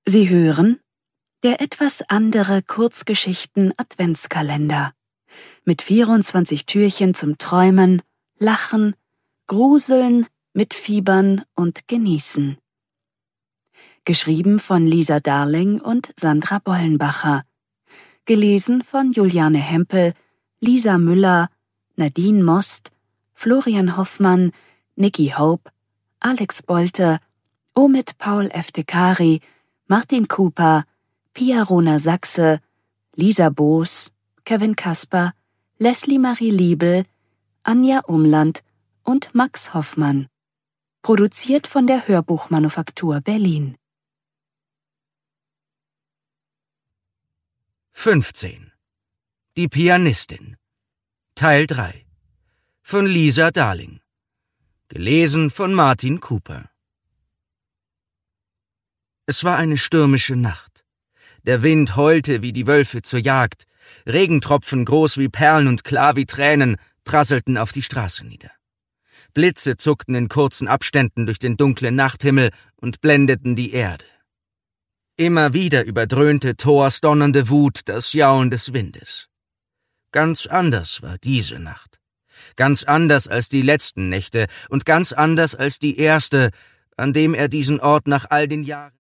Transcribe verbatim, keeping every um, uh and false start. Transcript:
Sie hören der etwas andere Kurzgeschichten-Adventskalender mit vierundzwanzig Türchen zum Träumen, Lachen, Gruseln, Mitfiebern und Genießen. Geschrieben von Lisa Darling und Sandra Bollenbacher. Gelesen von Juliane Hempel, Lisa Müller, Nadine Most, Florian Hoffmann, Niki Hope, Alex Bolte, Omid Paul Eftekari, Martin Cooper, Pia Rona Sachse, Lisa Boos, Kevin Kasper, Leslie Marie Liebel, Anja Umland und Max Hoffmann. Produziert von der Hörbuchmanufaktur Berlin. fünfzehn. Die Pianistin. Teil drei. Von Lisa Darling. Gelesen von Martin Cooper. Es war eine stürmische Nacht. Der Wind heulte wie die Wölfe zur Jagd. Regentropfen, groß wie Perlen und klar wie Tränen, prasselten auf die Straße nieder. Blitze zuckten in kurzen Abständen durch den dunklen Nachthimmel und blendeten die Erde. Immer wieder überdröhnte Thors donnernde Wut das Jaulen des Windes. Ganz anders war diese Nacht. Ganz anders als die letzten Nächte und ganz anders als die erste, an dem er diesen Ort nach all den Jahren